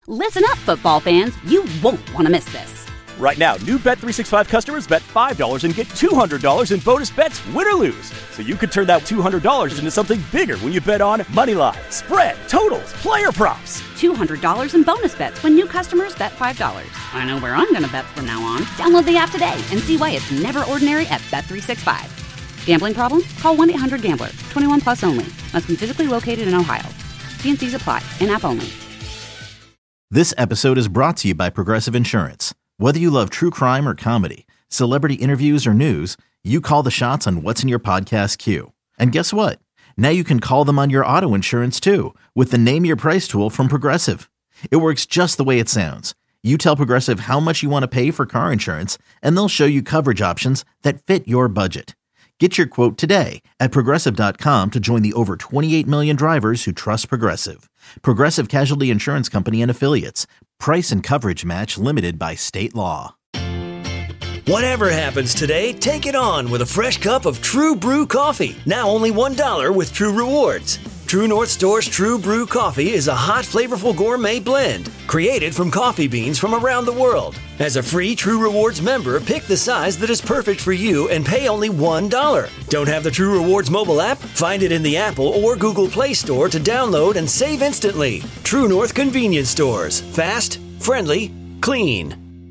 Listen up, football fans. You won't want to miss this. Right now, new Bet365 customers bet $5 and get $200 in bonus bets, win or lose. So you could turn that $200 into something bigger when you bet on moneyline, spread, totals, player props. $200 in bonus bets when new customers bet $5. I know where I'm going to bet from now on. Download the app today and see why it's never ordinary at Bet365. Gambling problem? Call 1-800-GAMBLER. 21 plus only. Must be physically located in Ohio. T&Cs apply. In-app only. This episode is brought to you by Progressive Insurance. Whether you love true crime or comedy, celebrity interviews or news, you call the shots on what's in your podcast queue. And guess what? Now you can call them on your auto insurance too with the Name Your Price tool from Progressive. It works just the way it sounds. You tell Progressive how much you want to pay for car insurance, and they'll show you coverage options that fit your budget. Get your quote today at Progressive.com to join the over 28 million drivers who trust Progressive. Progressive Casualty Insurance Company and Affiliates. Price and coverage match limited by state law. Whatever happens today, take it on with a fresh cup of True Brew coffee. Now only $1 with True Rewards. True North Store's True Brew coffee is a hot, flavorful gourmet blend created from coffee beans from around the world. As a free True Rewards member, pick the size that is perfect for you and pay only $1. Don't have the True Rewards mobile app? Find it in the Apple or Google Play Store to download and save instantly. True North Convenience Stores. Fast, friendly, clean.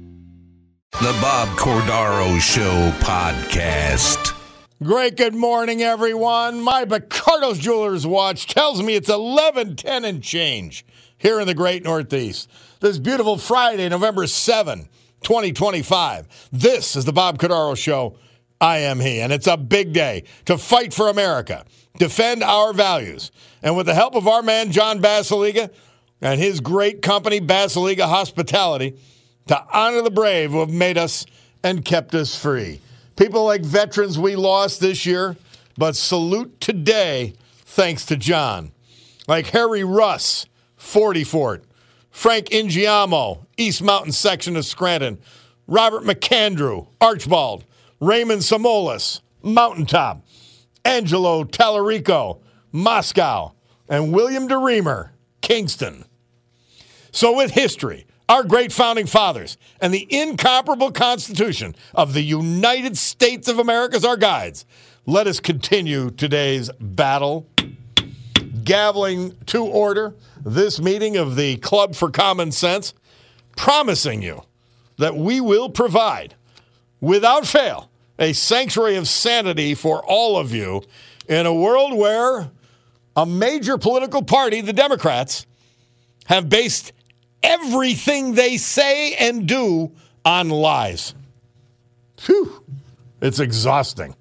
The Bob Cordaro Show podcast. Great good morning, everyone. My Picardo's Jewelers watch tells me it's 11:10 and change here in the great Northeast. This beautiful Friday, November 7, 2025. This is the Bob Cordaro Show. I am he, and it's a big day to fight for America, defend our values, and with the help of our man, John Basiliga, and his great company, Basiliga Hospitality, to honor the brave who have made us and kept us free. People like veterans we lost this year, but salute today thanks to John. Like Harry Russ, 40 Fort, Frank Ingiamo, East Mountain section of Scranton, Robert McAndrew, Archbald, Raymond Samolis, Mountaintop, Angelo Tallarico, Moscow, and William DeReamer, Kingston. So with history, our great founding fathers, and the incomparable Constitution of the United States of America as our guides, let us continue today's battle. Gaveling to order this meeting of the Club for Common Sense, promising you that we will provide, without fail, a sanctuary of sanity for all of you in a world where a major political party, the Democrats, have based everything they say and do on lies. Phew, it's exhausting.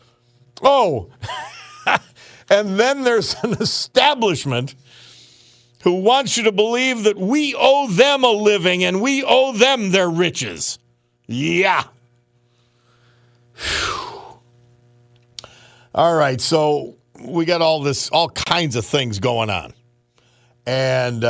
Oh, and then there's an establishment who wants you to believe that we owe them a living and we owe them their riches. Yeah. Whew. All right, so we got all kinds of things going on. And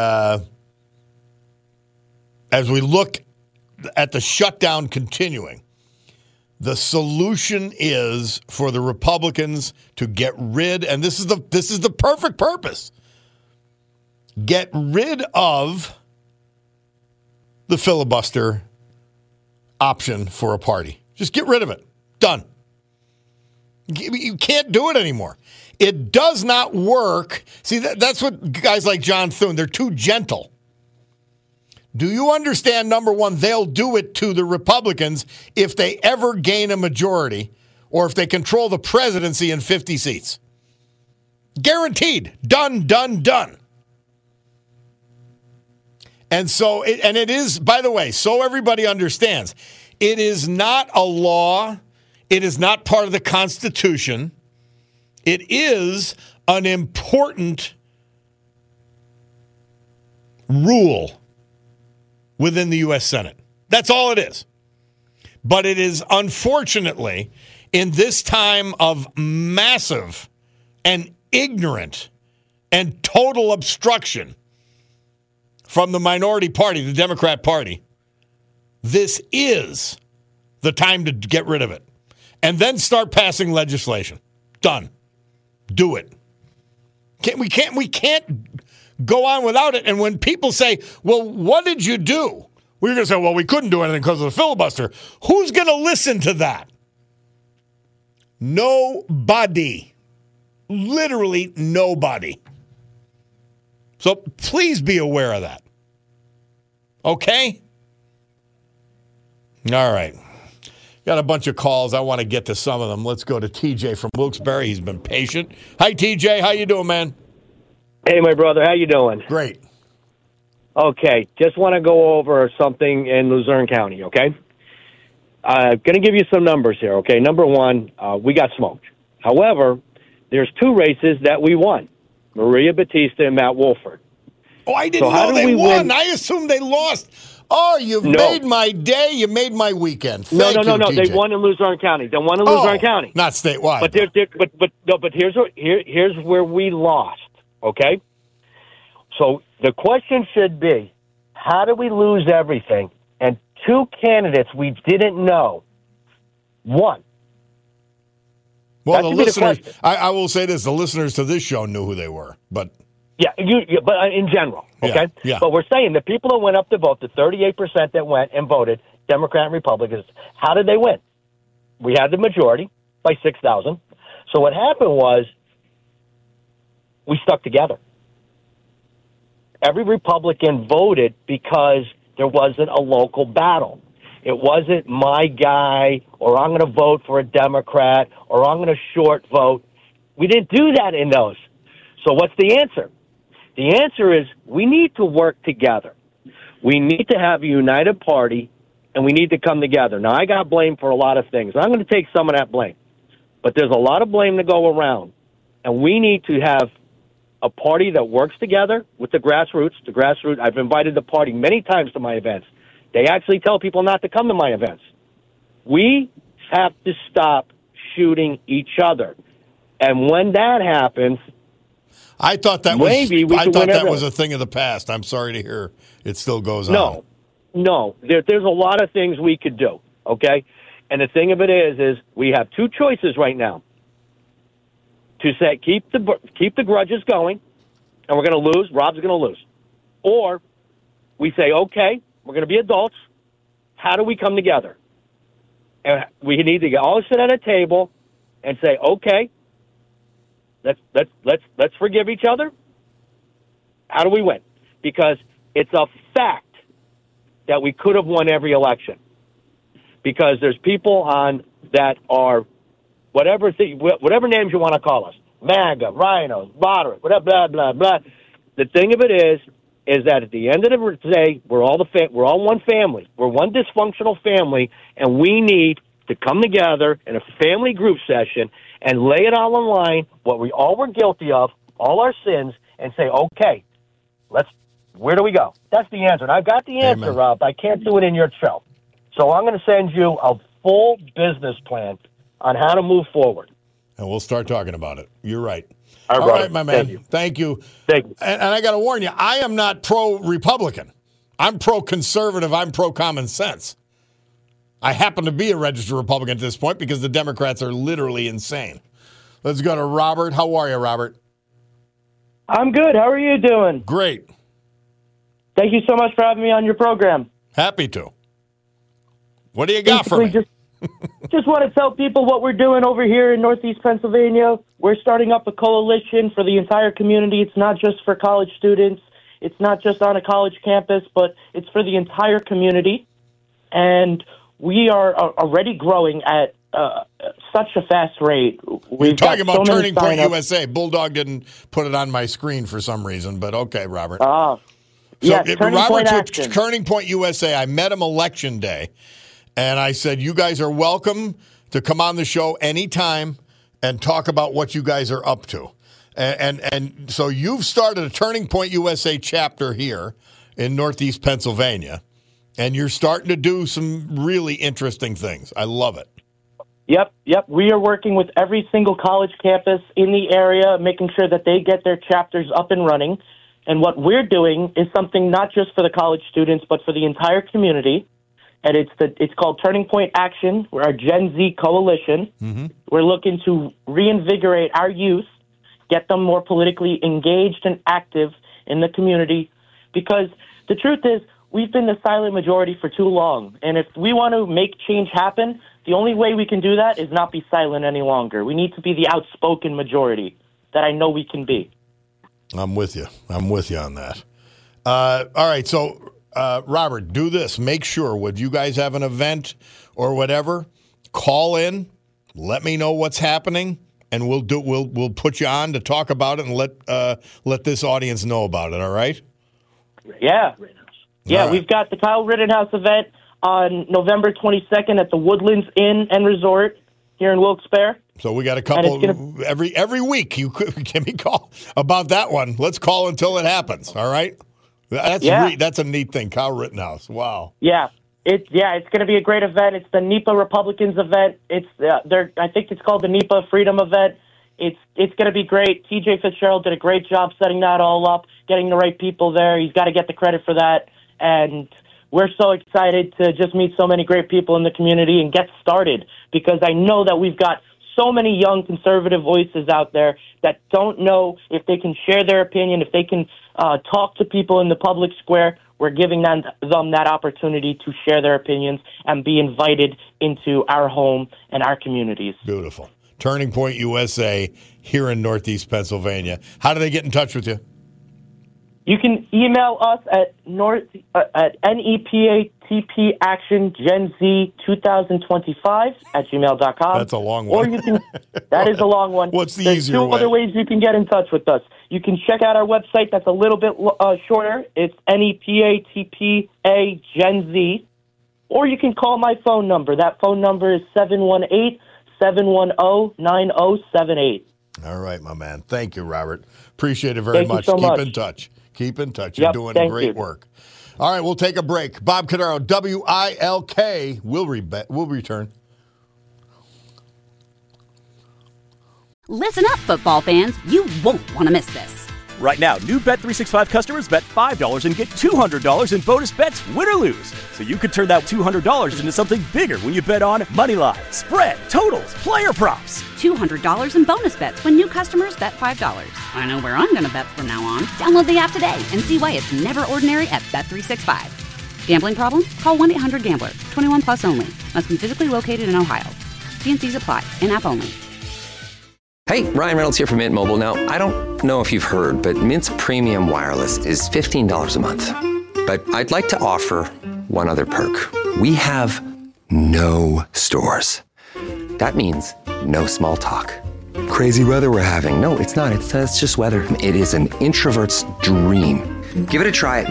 as we look at the shutdown continuing, the solution is for the Republicans to get rid, and this is the perfect purpose, get rid of the filibuster option for a party. Just get rid of it. Done. You can't do it anymore. It does not work. See, that's what guys like John Thune, they're too gentle. Do you understand, number one, they'll do it to the Republicans if they ever gain a majority or if they control the presidency in 50 seats. Guaranteed. Done, done, done. And so, it is, by the way, so everybody understands, it is not a law. It is not part of the Constitution. It is an important rule within the U.S. Senate. That's all it is. But it is, unfortunately, in this time of massive and ignorant and total obstruction from the minority party, the Democrat Party, this is the time to get rid of it. And then start passing legislation. Done. Do it. We can't go on without it. And when people say, well, what did you do? We're going to say, well, we couldn't do anything because of the filibuster. Who's going to listen to that? Nobody. Literally nobody. So please be aware of that. Okay? All right. Got a bunch of calls. I want to get to some of them. Let's go to TJ from Wilkes-Barre. He's been patient. Hi, TJ. How you doing, man? Hey, my brother. How you doing? Great. Okay. Just want to go over something in Luzerne County, okay? Going to give you some numbers here, okay? Number one, we got smoked. However, there's 2 races that we won, Maria Batista and Matt Wolford. Oh, I didn't know they won. I assumed they lost. Oh, you've made my day. You made my weekend. Thank you, No. TJ. They won in Luzerne County. They won in Luzerne County. Not statewide. But here's where we lost, okay? So the question should be, how do we lose everything? And 2 candidates we didn't know won. Well, the listeners, I will say this, the listeners to this show knew who they were, but... Yeah, but in general, okay? Yeah. But we're saying the people that went up to vote, the 38% that went and voted, Democrat and Republicans, how did they win? We had the majority by 6,000. So what happened was we stuck together. Every Republican voted because there wasn't a local battle. It wasn't my guy, or I'm going to vote for a Democrat, or I'm going to short vote. We didn't do that in those. So what's the answer? The answer is we need to work together. We need to have a united party, and we need to come together. Now, I got blamed for a lot of things. I'm going to take some of that blame. But there's a lot of blame to go around, and we need to have a party that works together with the grassroots. I've invited the party many times to my events. They actually tell people not to come to my events. We have to stop shooting each other. And when that happens... I thought that was a thing of the past. I'm sorry to hear it still goes on. No. There's a lot of things we could do, okay? And the thing of it is we have 2 choices right now. To say keep the grudges going, and we're going to lose. Rob's going to lose. Or we say, okay, we're going to be adults. How do we come together? And we need to all sit at a table and say, okay, let's forgive each other. How do we win? Because it's a fact that we could have won every election. Because there's people on that are whatever names you want to call us, MAGA, rhinos, moderate, whatever, blah blah blah. The thing of it is that at the end of the day, we're all one family. We're one dysfunctional family, and we need to come together in a family group session and lay it all on line, what we all were guilty of, all our sins, and say, okay, where do we go? That's the answer. And I've got the answer, Amen. Rob. I can't do it in your show. So I'm going to send you a full business plan on how to move forward. And we'll start talking about it. You're right. All right, my man. Thank you. And I got to warn you, I am not pro-Republican. I'm pro-conservative. I'm pro-common sense. I happen to be a registered Republican at this point because the Democrats are literally insane. Let's go to Robert. How are you, Robert? I'm good. How are you doing? Great. Thank you so much for having me on your program. Happy to. What do you got for me? Just want to tell people what we're doing over here in Northeast Pennsylvania. We're starting up a coalition for the entire community. It's not just for college students. It's not just on a college campus, but it's for the entire community. And we are already growing at such a fast rate. We're talking about Turning Point USA. Bulldog didn't put it on my screen for some reason, but okay, Robert. Robert's with Turning Point USA. I met him election day, and I said, you guys are welcome to come on the show anytime and talk about what you guys are up to. And so you've started a Turning Point USA chapter here in Northeast Pennsylvania, and you're starting to do some really interesting things. I love it. Yep. We are working with every single college campus in the area, making sure that they get their chapters up and running. And what we're doing is something not just for the college students, but for the entire community. And it's called Turning Point Action. We're our Gen Z coalition. Mm-hmm. We're looking to reinvigorate our youth, get them more politically engaged and active in the community, because the truth is we've been the silent majority for too long. And if we want to make change happen, the only way we can do that is not be silent any longer. We need to be the outspoken majority that I know we can be. I'm with you. I'm with you on that. All right, so Robert, do this. Make sure, would you guys have an event or whatever, call in, let me know what's happening, and we'll put you on to talk about it and let this audience know about it, all right? Yeah. Yeah, right. We've got the Kyle Rittenhouse event on November 22nd at the Woodlands Inn and Resort here in Wilkes-Barre. So we got a couple every week. You could give me a call about that one. Let's call until it happens. All right. That's a neat thing. Kyle Rittenhouse. Wow. Yeah. It's going to be a great event. It's the NEPA Republicans event. It's I think it's called the NEPA Freedom event. It's going to be great. TJ Fitzgerald did a great job setting that all up, getting the right people there. He's got to get the credit for that. And we're so excited to just meet so many great people in the community and get started, because I know that we've got so many young conservative voices out there that don't know if they can share their opinion, if they can talk to people in the public square. We're giving them that opportunity to share their opinions and be invited into our home and our communities. Beautiful. Turning Point USA here in Northeast Pennsylvania. How do they get in touch with you? You can email us at NEPATPActionGenZ2025 That's a long one. Or you can. That is a long one. What's the There's easier way? two other ways you can get in touch with us. You can check out our website. That's a little bit shorter. It's NEPATPAGenZ. Or you can call my phone number. That phone number is 718-710-9078. All right, my man. Thank you, Robert. Appreciate it very much. Thank you so much. Keep in touch. Keep in touch. You're Yep, doing thank great you. work. All right, we'll take a break. Bob Cordaro, WILK. We'll return. Listen up, football fans. You won't want to miss this. Right now, new Bet365 customers bet $5 and get $200 in bonus bets, win or lose. So you could turn that $200 into something bigger when you bet on moneyline, spread, totals, player props. $200 in bonus bets when new customers bet $5. I know where I'm going to bet from now on. Download the app today and see why it's never ordinary at Bet365. Gambling problem? Call 1-800-GAMBLER. 21 plus only. Must be physically located in Ohio. T&Cs apply. In-app only. Hey, Ryan Reynolds here from Mint Mobile. Now, I don't know if you've heard, but Mint's premium wireless is $15 a month. But I'd like to offer one other perk. We have no stores. That means no small talk. Crazy weather we're having. No, it's not. It's just weather. It is an introvert's dream. Give it a try at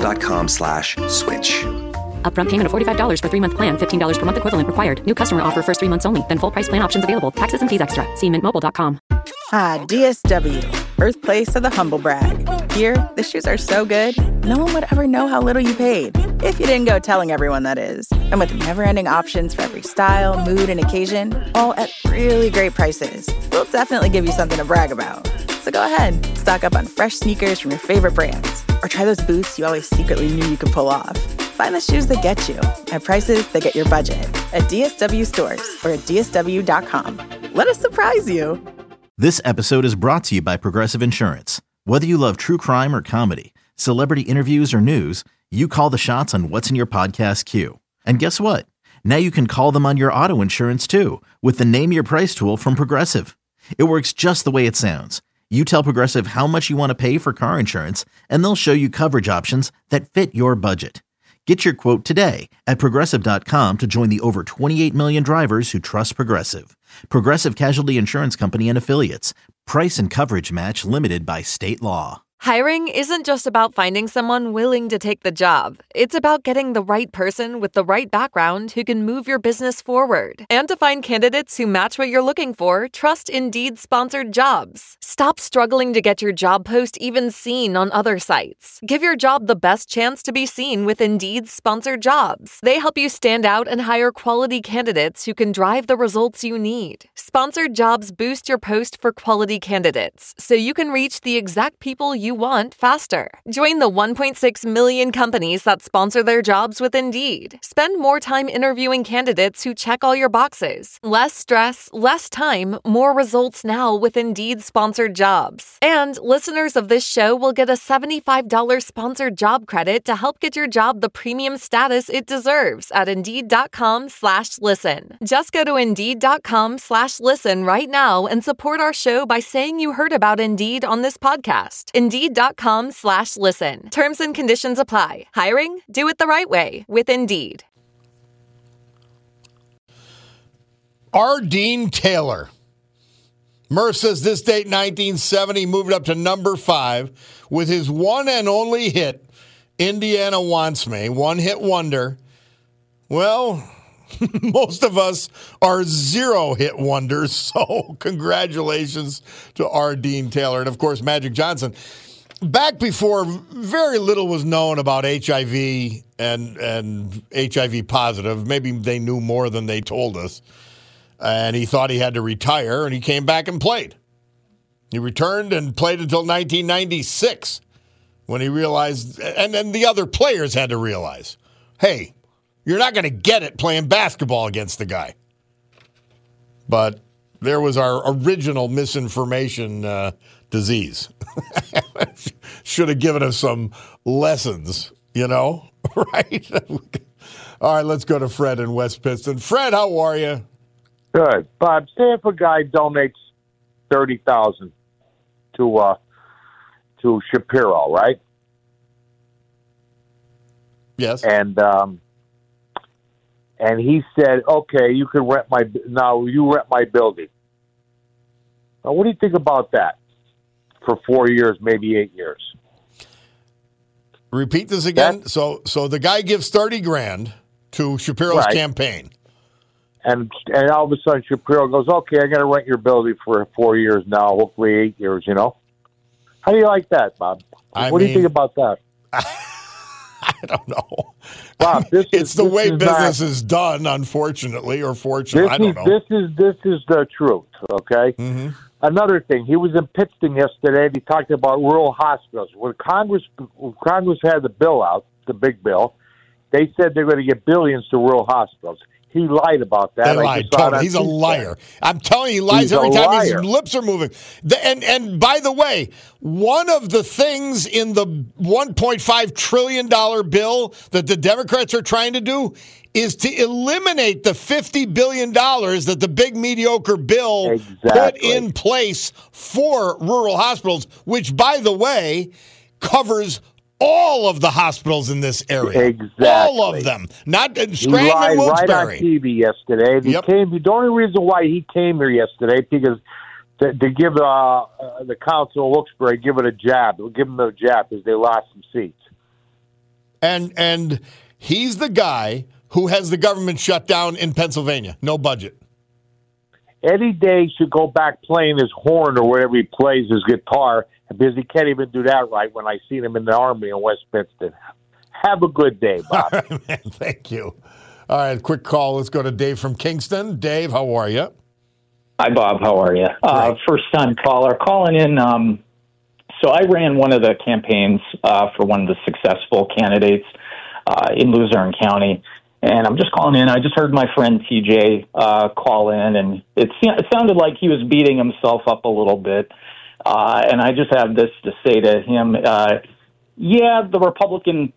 mintmobile.com/switch. Upfront payment of $45 for 3-month plan. $15 per month equivalent required. New customer offer first 3 months only. Then full price plan options available. Taxes and fees extra. See mintmobile.com. Ah, DSW, birthplace of the humble brag. Here, the shoes are so good, no one would ever know how little you paid. If you didn't go telling everyone, that is. And with never-ending options for every style, mood, and occasion, all at really great prices, we'll definitely give you something to brag about. So go ahead, stock up on fresh sneakers from your favorite brands. Or try those boots you always secretly knew you could pull off. Find the shoes that get you at prices that get your budget at DSW stores or at DSW.com. Let us surprise you. This episode is brought to you by Progressive Insurance. Whether you love true crime or comedy, celebrity interviews or news, you call the shots on what's in your podcast queue. And guess what? Now you can call them on your auto insurance too with the Name Your Price tool from Progressive. It works just the way it sounds. You tell Progressive how much you want to pay for car insurance, and they'll show you coverage options that fit your budget. Get your quote today at Progressive.com to join the over 28 million drivers who trust Progressive. Progressive Casualty Insurance Company and Affiliates. Price and coverage match limited by state law. Hiring isn't just about finding someone willing to take the job. It's about getting the right person with the right background who can move your business forward. And to find candidates who match what you're looking for, trust Indeed-sponsored jobs. Stop struggling to get your job post even seen on other sites. Give your job the best chance to be seen with Indeed-sponsored jobs. They help you stand out and hire quality candidates who can drive the results you need. Sponsored jobs boost your post for quality candidates, so you can reach the exact people you you want faster. Join the 1.6 million companies that sponsor their jobs with Indeed. Spend more time interviewing candidates who check all your boxes. Less stress, less time, more results now with Indeed sponsored jobs. And listeners of this show will get a $75 sponsored job credit to help get your job the premium status it deserves at Indeed.com/listen. Just go to Indeed.com/listen right now and support our show by saying you heard about Indeed on this podcast. Indeed.com/listen. Terms and conditions apply. Hiring? Do it the right way with Indeed. R. Dean Taylor. Murph says this date, 1970, moved up to number 5 with his one and only hit, Indiana Wants Me, one-hit wonder. Well, most of us are zero-hit wonders, so congratulations to R. Dean Taylor. And, of course, Magic Johnson. Back before very little was known about HIV and HIV positive, maybe they knew more than they told us, and he thought he had to retire, and he came back and played. He returned and played until 1996 when he realized, and then the other players had to realize, hey, you're not going to get it playing basketball against the guy. But there was our original misinformation disease. Should have given us some lessons, you know, right? All right, let's go to Fred in West Pittston. Fred, how are you? Good. Bob, say if a guy donates $30,000 to Shapiro, right? Yes. And he said, okay, you can rent my building. Now, what do you think about that for 4 years, maybe 8 years? Repeat this again. So the guy gives $30,000 to Shapiro's campaign. And all of a sudden Shapiro goes, okay, I'm going to rent your building for 4 years now, hopefully 8 years, you know? How do you like that, Bob? What do you think about that? I don't know. Bob, it's the way business is done, unfortunately, or fortunately. I don't know. This is the truth, okay? Mm-hmm. Another thing, he was in Pittston yesterday, and he talked about rural hospitals. When Congress had the bill out, the big bill, they said they're going to get billions to rural hospitals. He lied about that. They lied. Totally. He's a liar. I'm telling you, he lies every time his lips are moving. And by the way, one of the things in the $1.5 trillion bill that the Democrats are trying to do is to eliminate the $50 billion that the big mediocre bill put in place for rural hospitals, which, by the way, covers all of the hospitals in this area. Exactly. All of them. Not Scranton and Wilkes-Barre. Right on TV yesterday. The only reason why he came here yesterday, because to give the council of Wilkes-Barre, give them a jab, because they lost some seats. And he's the guy who has the government shut down in Pennsylvania. No budget. Eddie Day should go back playing his horn or whatever he plays, his guitar, because he can't even do that right when I seen him in the Army in West Pittston. Have a good day, Bob. All right, man. Thank you. All right, quick call. Let's go to Dave from Kingston. Dave, how are you? Hi, Bob. How are you? First-time caller. Calling in. So I ran one of the campaigns for one of the successful candidates in Luzerne County. And I'm just calling in. I just heard my friend TJ call in, and it sounded like he was beating himself up a little bit. And I just have this to say to him. The Republican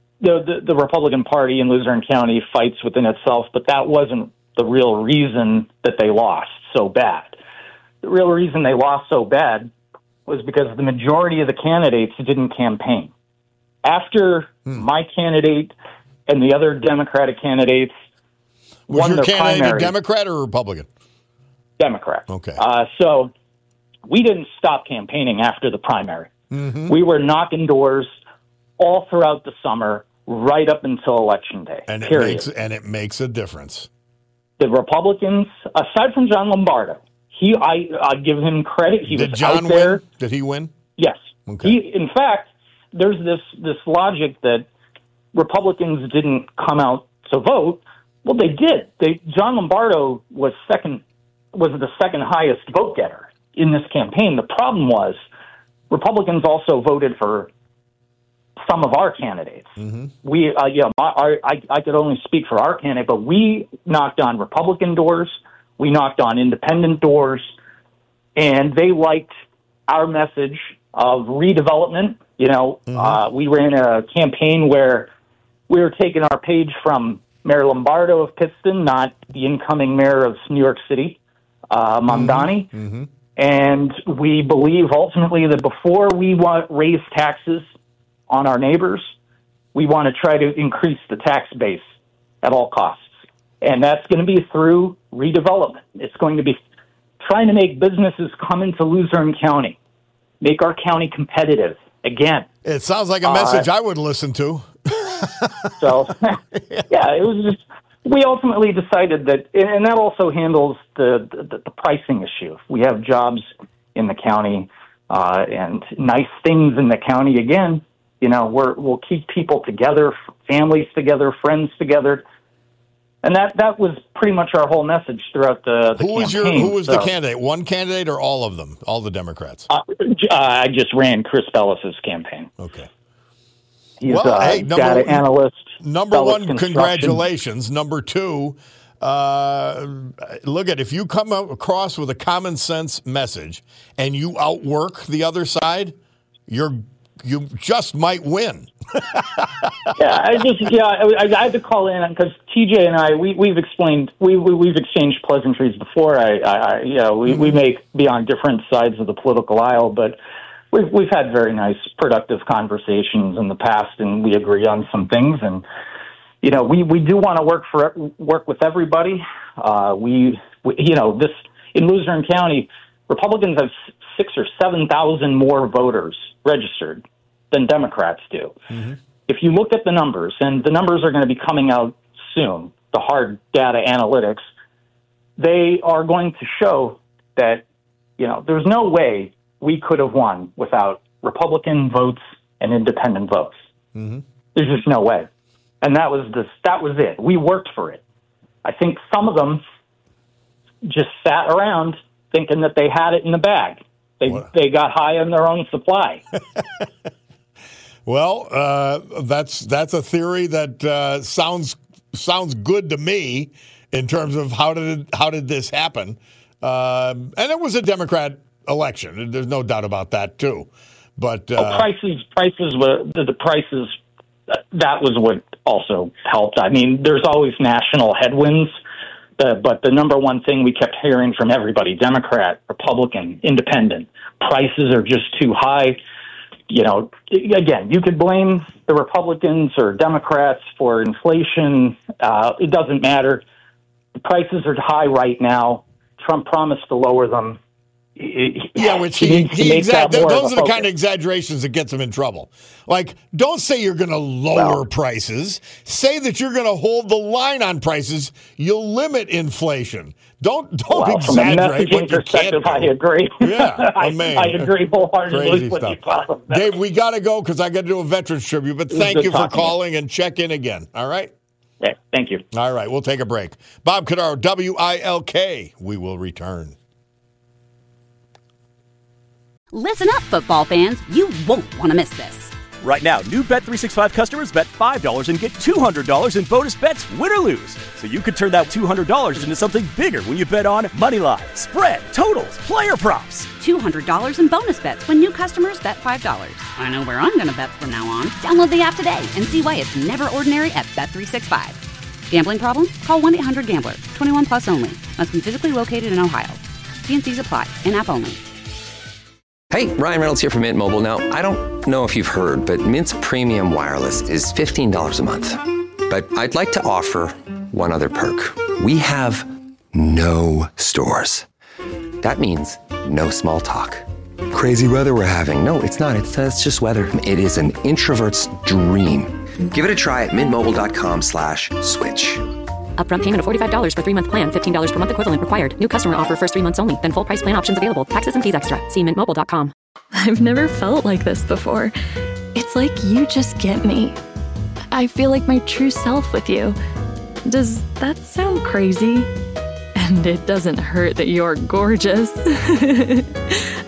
Party in Luzerne County fights within itself, but that wasn't the real reason that they lost so bad. The real reason they lost so bad was because the majority of the candidates didn't campaign. After my candidate and the other Democratic candidates won their primary. Was your candidate a primary, Democrat or Republican? Democrat. Okay. So we didn't stop campaigning after the primary. Mm-hmm. We were knocking doors all throughout the summer, right up until Election Day. And it makes a difference. The Republicans, aside from John Lombardo, I give him credit. Did John win? Did he win? Yes. Okay. In fact, there's this logic that Republicans didn't come out to vote. Well, they did. John Lombardo was the second highest vote getter in this campaign. The problem was Republicans also voted for some of our candidates. Mm-hmm. We, I could only speak for our candidate, but we knocked on Republican doors. We knocked on independent doors, and they liked our message of redevelopment. We ran a campaign where we were taking our page from Mayor Lombardo of Pittston, not the incoming mayor of New York City, Mamdani. Mm-hmm. And we believe ultimately that before we raise taxes on our neighbors, we want to try to increase the tax base at all costs. And that's going to be through redevelopment. It's going to be trying to make businesses come into Luzerne County, make our county competitive again. It sounds like a message I would listen to. So, yeah, it was just, we ultimately decided that, and that also handles the pricing issue. If we have jobs in the county and nice things in the county, again, we'll keep people together, families together, friends together. And that was pretty much our whole message throughout the campaign. Who was the candidate? One candidate or all of them? All the Democrats? I just ran Chris Bellis's campaign. Okay. He's data analyst. Number one, congratulations. Number two, if you come across with a common sense message and you outwork the other side, you just might win. I had to call in because TJ and I we've exchanged pleasantries before. We may be on different sides of the political aisle, but we've had very nice, productive conversations in the past, and we agree on some things. And we do want to work with everybody. This in Luzerne County, Republicans have 6,000 or 7,000 more voters registered than Democrats do. Mm-hmm. If you look at the numbers, and the numbers are going to be coming out soon, the hard data analytics, they are going to show that, there's no way we could have won without Republican votes and independent votes. Mm-hmm. There's just no way. And that was it. We worked for it. I think some of them just sat around thinking that they had it in the bag. They got high on their own supply. Well, that's a theory that sounds good to me in terms of how did this happen, and it was a Democrat election. There's no doubt about that too. But prices were the prices. That was what also helped. I mean, there's always national headwinds, but the number one thing we kept hearing from everybody, Democrat, Republican, Independent, prices are just too high. Again, you could blame the Republicans or Democrats for inflation. It doesn't matter. The prices are high right now. Trump promised to lower them. Those are the kind of exaggerations that gets them in trouble. Like, don't say you're going to lower prices. Say that you're going to hold the line on prices. You'll limit inflation. Don't exaggerate what you can't do. I agree. Yeah, I agree wholeheartedly with you, Bob. Dave, we got to go because I got to do a Veterans Tribute, but thank you for calling and check in again. All right? Yeah, thank you. All right, we'll take a break. Bob Cordaro, WILK. We will return. Listen up, football fans. You won't want to miss this. Right now, new Bet365 customers bet $5 and get $200 in bonus bets, win or lose. So you could turn that $200 into something bigger when you bet on money line, spread, totals, player props. $200 in bonus bets when new customers bet $5. I know where I'm going to bet from now on. Download the app today and see why it's never ordinary at Bet365. Gambling problem? Call 1-800-GAMBLER. 21 plus only. Must be physically located in Ohio. T&Cs apply. In-app only. Hey, Ryan Reynolds here from Mint Mobile. Now, I don't know if you've heard, but Mint's premium wireless is $15 a month. But I'd like to offer one other perk. We have no stores. That means no small talk. Crazy weather we're having. No, it's not. It's just weather. It is an introvert's dream. Give it a try at mintmobile.com/switch. Upfront payment of $45 for 3-month plan. $15 per month equivalent required. New customer offer first 3 months only. Then full price plan options available. Taxes and fees extra. See mintmobile.com. I've never felt like this before. It's like you just get me. I feel like my true self with you. Does that sound crazy? And it doesn't hurt that you're gorgeous.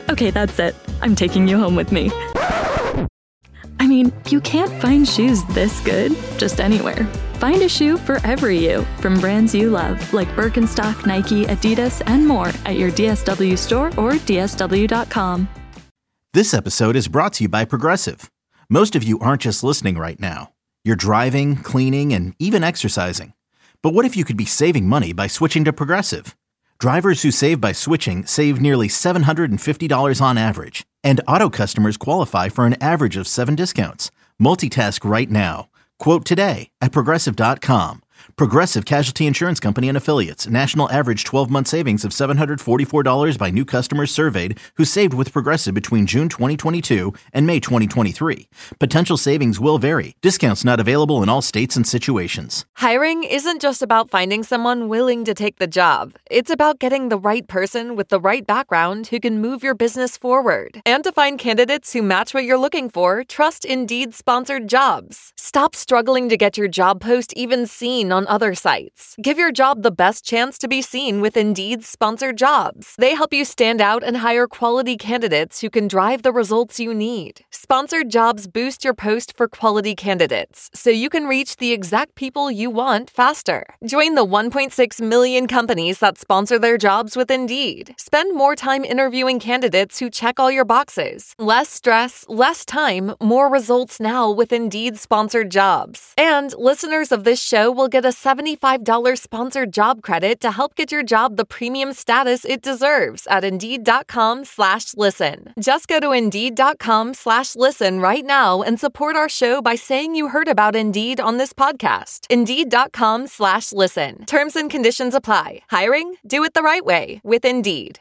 Okay, that's it. I'm taking you home with me. I mean, you can't find shoes this good just anywhere. Find a shoe for every you from brands you love, like Birkenstock, Nike, Adidas, and more at your DSW store or DSW.com. This episode is brought to you by Progressive. Most of you aren't just listening right now. You're driving, cleaning, and even exercising. But what if you could be saving money by switching to Progressive? Drivers who save by switching save nearly $750 on average. And auto customers qualify for an average of 7 discounts. Multitask right now. Quote today at Progressive.com. Progressive Casualty Insurance Company and Affiliates. National average 12-month savings of $744 by new customers surveyed who saved with Progressive between June 2022 and May 2023. Potential savings will vary. Discounts not available in all states and situations. Hiring isn't just about finding someone willing to take the job. It's about getting the right person with the right background who can move your business forward. And to find candidates who match what you're looking for, trust Indeed-sponsored jobs. Stop struggling to get your job post even seen on other sites. Give your job the best chance to be seen with Indeed's sponsored jobs. They help you stand out and hire quality candidates who can drive the results you need. Sponsored jobs boost your post for quality candidates, so you can reach the exact people you want faster. Join the 1.6 million companies that sponsor their jobs with Indeed. Spend more time interviewing candidates who check all your boxes. Less stress, less time, more results now with Indeed sponsored jobs. And listeners of this show will get a $75 sponsored job credit to help get your job the premium status it deserves at Indeed.com/listen. Just go to Indeed.com/listen right now and support our show by saying you heard about Indeed on this podcast. Indeed.com/listen. Terms and conditions apply. Hiring? Do it the right way with Indeed.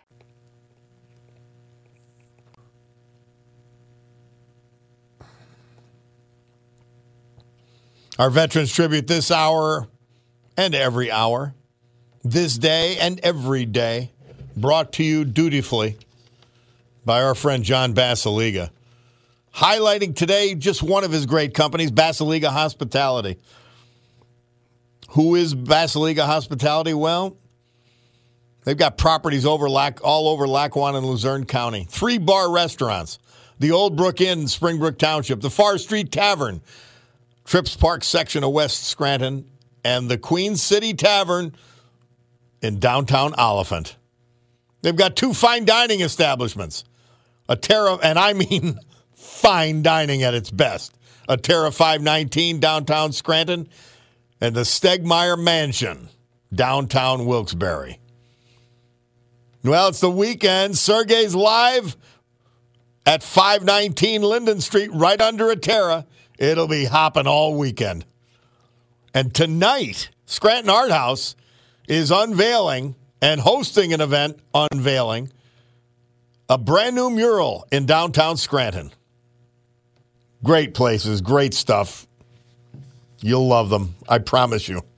Our Veterans Tribute this hour and every hour, this day and every day, brought to you dutifully by our friend John Basiliga. Highlighting today just one of his great companies, Basiliga Hospitality. Who is Basiliga Hospitality? Well, they've got properties all over Lackawanna and Luzerne County. 3 bar restaurants, the Old Brook Inn in Springbrook Township, the Far Street Tavern, Trips Park section of West Scranton, and the Queen City Tavern in downtown Oliphant. They've got 2 fine dining establishments. And I mean fine dining at its best. A Terra 519 downtown Scranton and the Stegmeyer Mansion downtown Wilkes-Barre. Well, it's the weekend. Sergey's live at 519 Linden Street right under a Terra. It'll be hopping all weekend. And tonight, Scranton Art House is unveiling and hosting an event unveiling a brand new mural in downtown Scranton. Great places, great stuff. You'll love them, I promise you.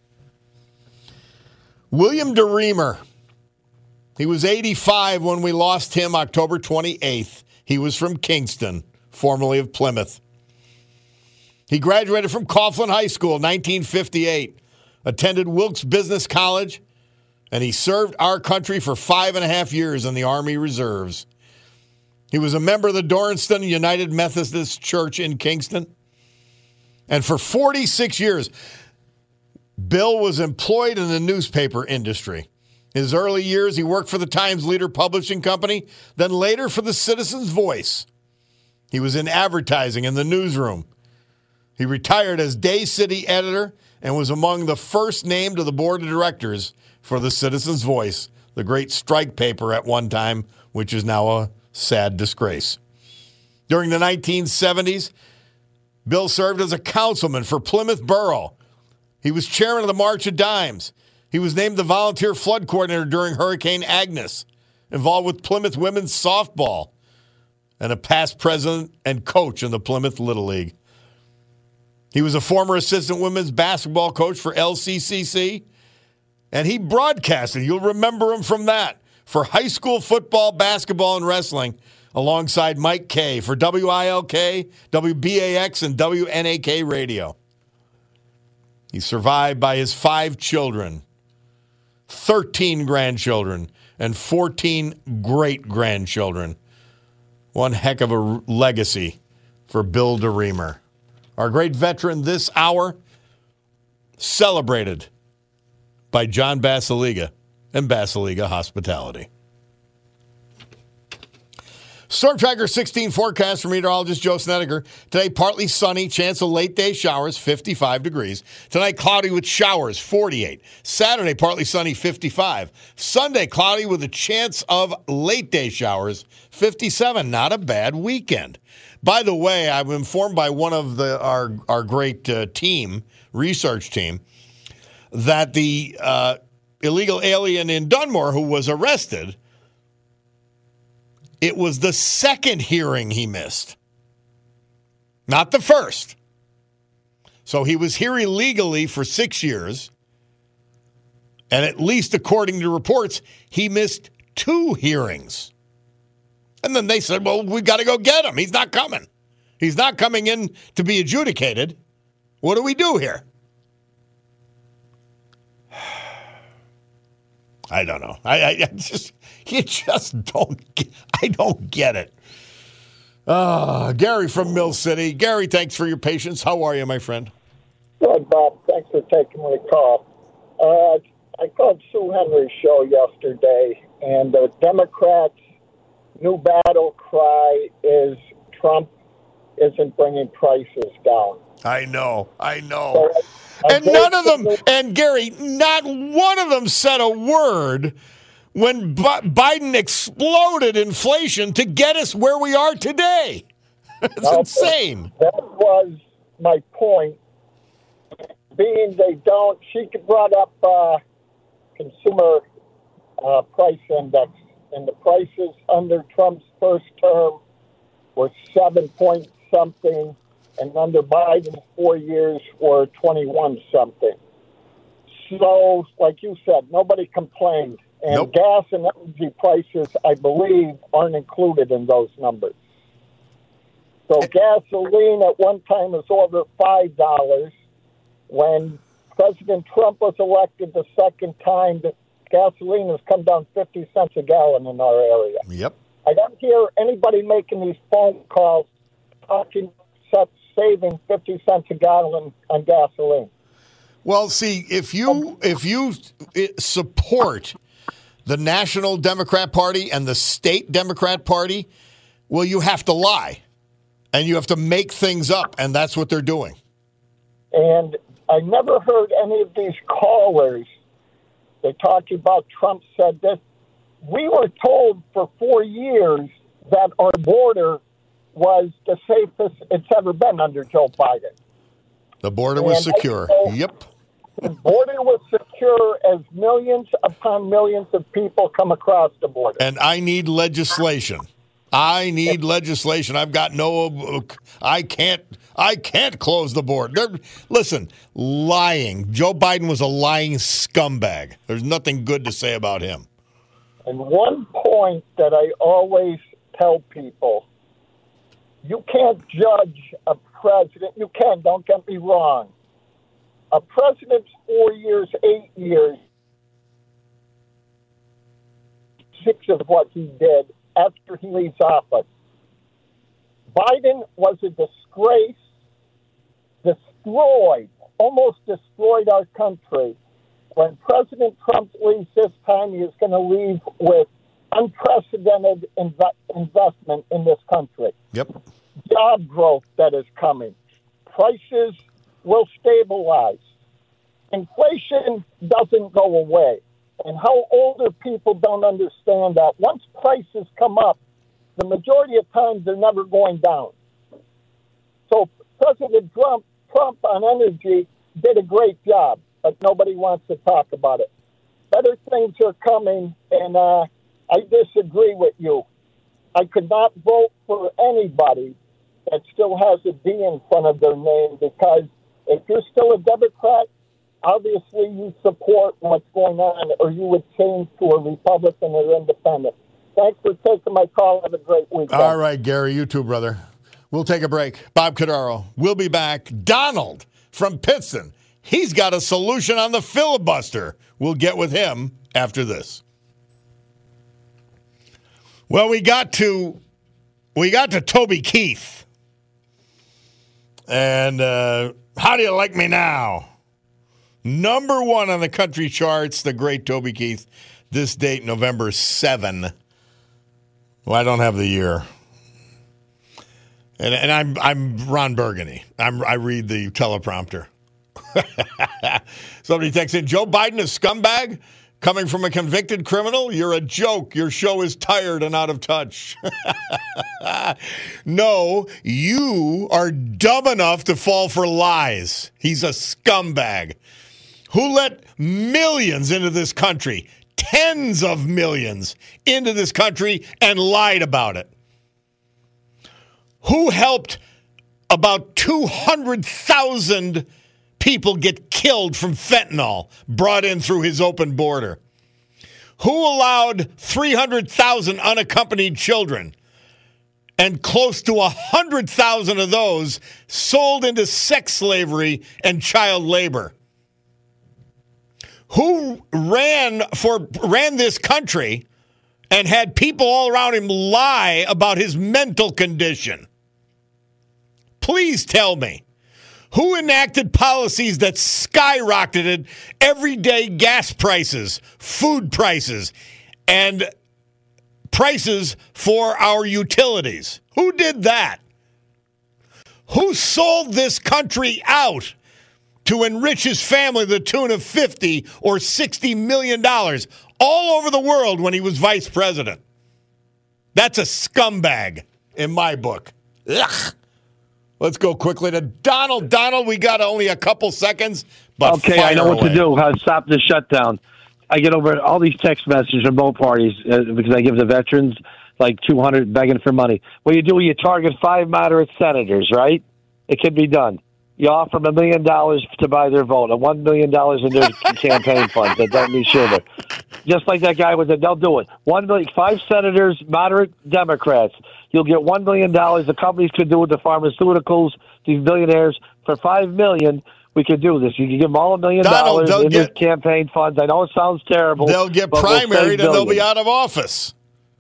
William DeReamer. He was 85 when we lost him October 28th. He was from Kingston, formerly of Plymouth. He graduated from Coughlin High School in 1958, attended Wilkes Business College, and he served our country for 5.5 years in the Army Reserves. He was a member of the Dorriston United Methodist Church in Kingston. And for 46 years, Bill was employed in the newspaper industry. In his early years, he worked for the Times Leader Publishing Company, then later for the Citizen's Voice. He was in advertising in the newsroom. He retired as Day City editor and was among the first named to the board of directors for the Citizen's Voice, the great strike paper at one time, which is now a sad disgrace. During the 1970s, Bill served as a councilman for Plymouth Borough. He was chairman of the March of Dimes. He was named the volunteer flood coordinator during Hurricane Agnes, involved with Plymouth women's softball, and a past president and coach in the Plymouth Little League. He was a former assistant women's basketball coach for LCCC, and he broadcasted, you'll remember him from that, for high school football, basketball, and wrestling, alongside Mike Kay for WILK, WBAX, and WNAK Radio. He's survived by his 5 children, 13 grandchildren, and 14 great-grandchildren. One heck of a legacy for Bill DeReamer. Our great veteran this hour, celebrated by John Basiliga and Basiliga Hospitality. Storm Tracker 16 forecast from meteorologist Joe Snedeker. Today, partly sunny, chance of late-day showers, 55 degrees. Tonight, cloudy with showers, 48. Saturday, partly sunny, 55. Sunday, cloudy with a chance of late-day showers, 57. Not a bad weekend. By the way, I'm informed by one of our great research team, that the illegal alien in Dunmore who was arrested, it was the second hearing he missed, not the first. So he was here illegally for 6 years, and at least according to reports, he missed 2 hearings. And then they said, well, we got to go get him. He's not coming. He's not coming in to be adjudicated. What do we do here? I don't know. I don't get it. Gary from Mill City. Gary, thanks for your patience. How are you, my friend? Good, Bob. Thanks for taking my call. I called Sue Henry's show yesterday, and the Democrats' new battle cry is Trump isn't bringing prices down. I know. And none of them, and Gary, not one of them said a word when Biden exploded inflation to get us where we are today. It's insane. That was my point. Being they don't, she brought up consumer price index, and the prices under Trump's first term were 7-point-something. And under Biden's 4 years were 21-something. So, like you said, nobody complained. And gas and energy prices, I believe, aren't included in those numbers. So gasoline at one time was over $5. When President Trump was elected the second time, the gasoline has come down 50 cents a gallon in our area. Yep. I don't hear anybody making these phone calls talking saving 50 cents a gallon on gasoline. Well, see, if you support the National Democrat Party and the State Democrat Party, well, you have to lie. And you have to make things up, and that's what they're doing. And I never heard any of these callers, they're talking about Trump said this. We were told for 4 years that our border was the safest it's ever been under Joe Biden. The border was secure. Yep. The border was secure as millions upon millions of people come across the border. And I need legislation. I've got I can't close the border. Listen, lying. Joe Biden was a lying scumbag. There's nothing good to say about him. And one point that I always tell people, you can't judge a president. You can, don't get me wrong. A president's 4 years, 8 years, 6 of what he did after he leaves office. Biden was a disgrace, almost destroyed our country. When President Trump leaves this time, he is going to leave with unprecedented investment in this country. Yep. Job growth that is coming. Prices will stabilize. Inflation doesn't go away. And how older people don't understand that. Once prices come up, the majority of times they're never going down. So President Trump on energy did a great job, but nobody wants to talk about it. Better things are coming, and I disagree with you. I could not vote for anybody that still has a D in front of their name, because if you're still a Democrat, obviously you support what's going on, or you would change to a Republican or independent. Thanks for taking my call. Have a great weekend. All right, Gary, you too, brother. We'll take a break. Bob Cordaro. We'll be back. Donald from Pittston. He's got a solution on the filibuster. We'll get with him after this. Well, we got to we got to Toby Keith. And How Do You Like Me Now? Number 1 on the country charts, the great Toby Keith. This date, November 7. Well, I don't have the year. And I'm Ron Burgundy. I read the teleprompter. Somebody texts in, Joe Biden a scumbag? Coming from a convicted criminal? You're a joke. Your show is tired and out of touch. No, you are dumb enough to fall for lies. He's a scumbag. Who let millions into this country, tens of millions into this country, and lied about it? Who helped about 200,000 people get killed from fentanyl brought in through his open border? Who allowed 300,000 unaccompanied children and close to 100,000 of those sold into sex slavery and child labor? Who ran this country and had people all around him lie about his mental condition? Please tell me. Who enacted policies that skyrocketed everyday gas prices, food prices, and prices for our utilities? Who did that? Who sold this country out to enrich his family to the tune of $50 or $60 million all over the world when he was vice president? That's a scumbag in my book. Ugh. Let's go quickly to Donald. Donald, we got only a couple seconds, but okay, I know what to do. How to stop this shutdown. I get over all these text messages from both parties because I give the veterans like $200 begging for money. What you do, you target 5 moderate senators, right? It can be done. You offer them $1 million to buy their vote, and $1 million in their campaign funds that don't need sugar. Just like that guy with it, they'll do it. 1 million, 5 senators, moderate Democrats. You'll get $1 million. The companies could do it. The pharmaceuticals, these billionaires, for $5 million. We could do this. You can give them all $1 million in their campaign funds. I know it sounds terrible. They'll get primaried and they'll be out of office.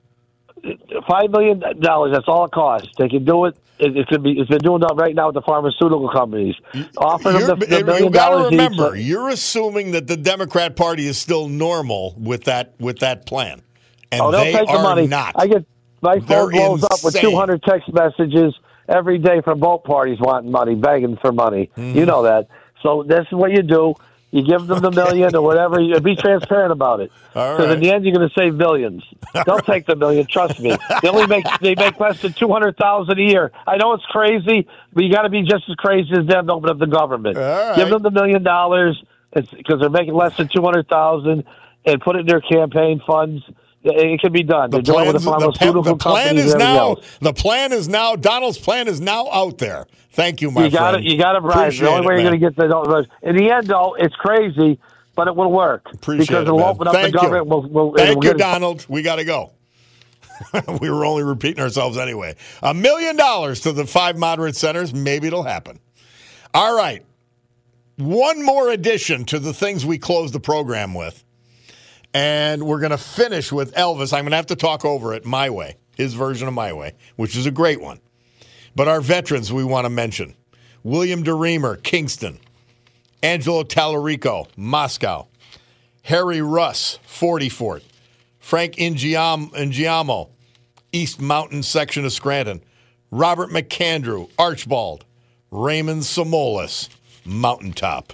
$5 million. That's all it costs. They can do it. It could be. It's been doing that right now with the pharmaceutical companies. Offer them the $1 million. You got to remember, you're assuming that the Democrat Party is still normal with that plan, and they'll they take the are money. not. My phone blows up with 200 text messages every day from both parties wanting money, begging for money. You know that. So this is what you do. You give them the million or whatever. You be transparent about it. Because in the end, you're going to save billions. They'll take the million. Trust me. They make less than $200,000 a year. I know it's crazy, but you got to be just as crazy as them to open up the government. Give them the $1 million because they're making less than $200,000 and put it in their campaign funds. It can be done. They're doing it with the pharmaceutical companies and everything else. The plan is now. Donald's plan is now out there. Thank you, my friend. You got to bribe. The only way you're going to get the in the end, though, it's crazy, but it will work because it'll open up the government. Thank you, Donald. We got to go. We were only repeating ourselves anyway. $1 million to the 5 moderate senators. Maybe it'll happen. All right. One more addition to the things we closed the program with. And we're going to finish with Elvis. I'm going to have to talk over it my way, his version of my way, which is a great one. But our veterans we want to mention. William DeReamer, Kingston. Angelo Tallarico, Moscow. Harry Russ, 44th. Frank Ingiamo, East Mountain section of Scranton. Robert McAndrew, Archbald. Raymond Samolis, Mountaintop.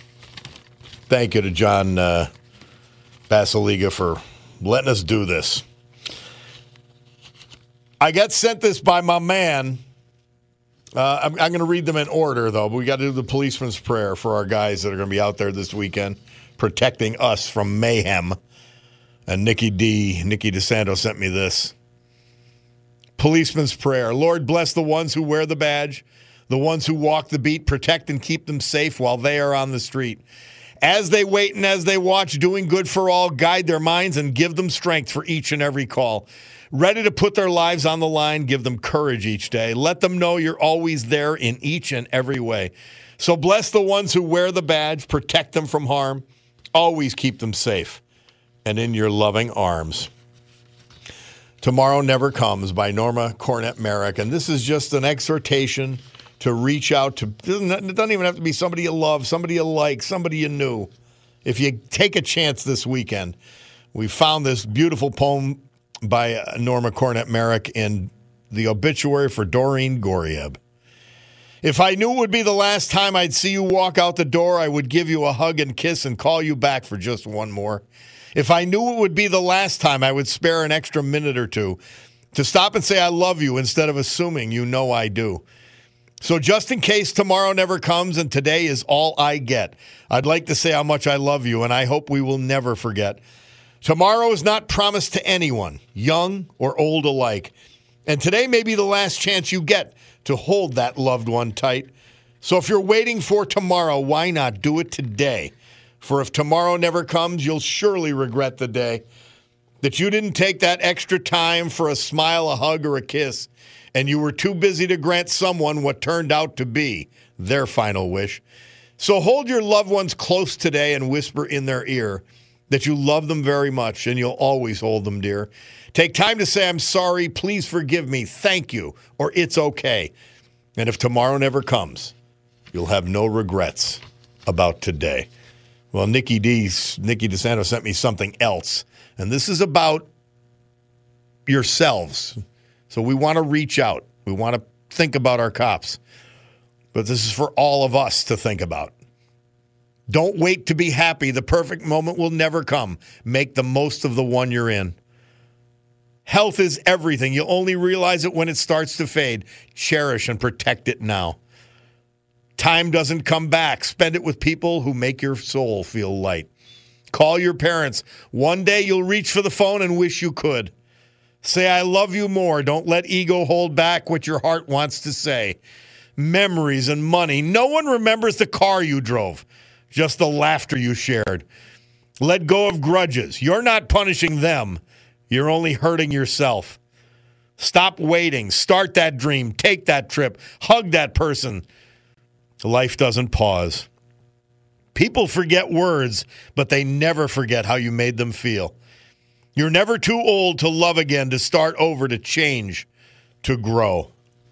Thank you to John Basiliga for letting us do this. I got sent this by my man. I'm going to read them in order, though. But we got to do the policeman's prayer for our guys that are going to be out there this weekend protecting us from mayhem. And Nikki DeSanto sent me this. Policeman's prayer. Lord, bless the ones who wear the badge, the ones who walk the beat, protect and keep them safe while they are on the street. As they wait and as they watch, doing good for all, guide their minds and give them strength for each and every call. Ready to put their lives on the line, give them courage each day. Let them know you're always there in each and every way. So bless the ones who wear the badge, protect them from harm, always keep them safe and in your loving arms. Tomorrow Never Comes by Norma Cornett Merrick. And this is just an exhortation to reach out to, it doesn't even have to be somebody you love, somebody you like, somebody you knew. If you take a chance this weekend, we found this beautiful poem by Norma Cornett Merrick in the obituary for Doreen Gorieb. If I knew it would be the last time I'd see you walk out the door, I would give you a hug and kiss and call you back for just one more. If I knew it would be the last time, I would spare an extra minute or two to stop and say I love you instead of assuming you know I do. So just in case tomorrow never comes and today is all I get, I'd like to say how much I love you, and I hope we will never forget. Tomorrow is not promised to anyone, young or old alike. And today may be the last chance you get to hold that loved one tight. So if you're waiting for tomorrow, why not do it today? For if tomorrow never comes, you'll surely regret the day that you didn't take that extra time for a smile, a hug, or a kiss, and you were too busy to grant someone what turned out to be their final wish. So hold your loved ones close today and whisper in their ear that you love them very much and you'll always hold them dear. Take time to say, I'm sorry, please forgive me, thank you, or it's okay. And if tomorrow never comes, you'll have no regrets about today. Well, Nikki DeSanto sent me something else, and this is about yourselves. So we want to reach out. We want to think about our cops. But this is for all of us to think about. Don't wait to be happy. The perfect moment will never come. Make the most of the one you're in. Health is everything. You'll only realize it when it starts to fade. Cherish and protect it now. Time doesn't come back. Spend it with people who make your soul feel light. Call your parents. One day you'll reach for the phone and wish you could. Say, I love you more. Don't let ego hold back what your heart wants to say. Memories and money. No one remembers the car you drove, just the laughter you shared. Let go of grudges. You're not punishing them. You're only hurting yourself. Stop waiting. Start that dream. Take that trip. Hug that person. Life doesn't pause. People forget words, but they never forget how you made them feel. You're never too old to love again, to start over, to change, to grow.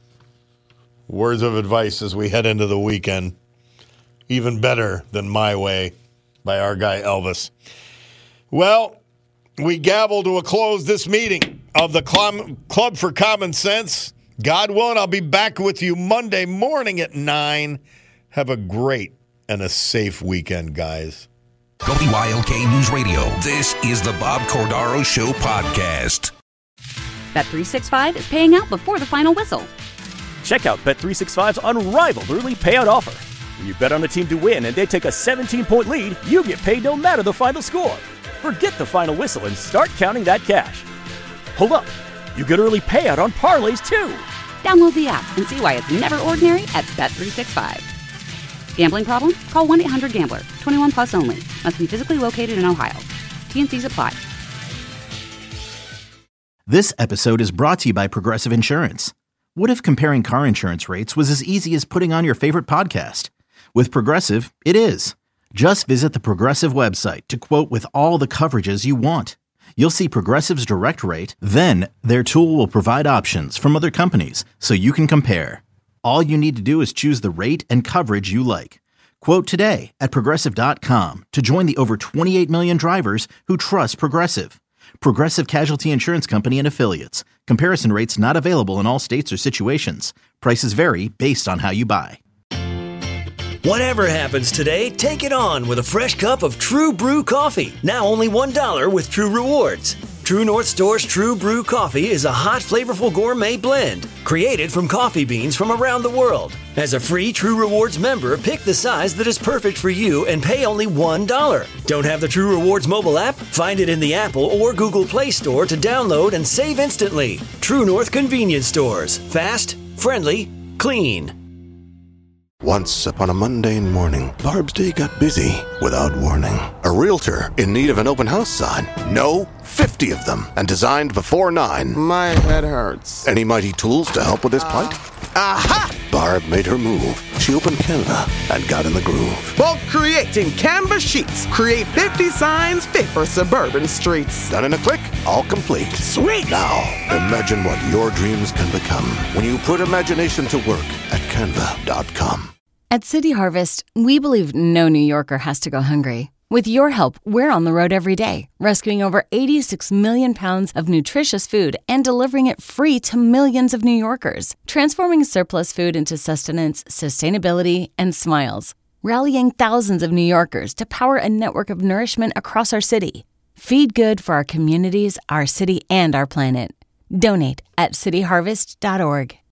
Words of advice as we head into the weekend. Even better than My Way by our guy Elvis. Well, we gavel to a close this meeting of the Club for Common Sense. God willing, I'll be back with you Monday morning at 9. Have a great and a safe weekend, guys. WILK News Radio. This is the Bob Cordaro Show podcast. Bet365 is paying out before the final whistle. Check out Bet365's unrivaled early payout offer. When you bet on a team to win and they take a 17-point lead, you get paid no matter the final score. Forget the final whistle and start counting that cash. Hold up. You get early payout on parlays, too. Download the app and see why it's never ordinary at Bet365. Gambling problem? Call 1-800-GAMBLER. 21 plus only. Must be physically located in Ohio. T&Cs apply. This episode is brought to you by Progressive Insurance. What if comparing car insurance rates was as easy as putting on your favorite podcast? With Progressive, it is. Just visit the Progressive website to quote with all the coverages you want. You'll see Progressive's direct rate, then their tool will provide options from other companies so you can compare. All you need to do is choose the rate and coverage you like. Quote today at Progressive.com to join the over 28 million drivers who trust Progressive. Progressive Casualty Insurance Company and Affiliates. Comparison rates not available in all states or situations. Prices vary based on how you buy. Whatever happens today, take it on with a fresh cup of True Brew coffee. Now only $1 with True Rewards. True North Store's True Brew coffee is a hot, flavorful gourmet blend created from coffee beans from around the world. As a free True Rewards member, pick the size that is perfect for you and pay only $1. Don't have the True Rewards mobile app? Find it in the Apple or Google Play Store to download and save instantly. True North Convenience Stores. Fast, friendly, clean. Once upon a mundane morning, Barb's day got busy without warning. A realtor in need of an open house sign. No, 50 of them, and designed before 9. My head hurts. Any mighty tools to help with this plight? Aha! Barb made her move. She opened Canva and got in the groove. Bulk creating Canva sheets. Create 50 signs fit for suburban streets. Done in a click, all complete. Sweet! Now, imagine what your dreams can become when you put imagination to work at Canva.com. At City Harvest, we believe no New Yorker has to go hungry. With your help, we're on the road every day, rescuing over 86 million pounds of nutritious food and delivering it free to millions of New Yorkers, transforming surplus food into sustenance, sustainability, and smiles, rallying thousands of New Yorkers to power a network of nourishment across our city. Feed good for our communities, our city, and our planet. Donate at cityharvest.org.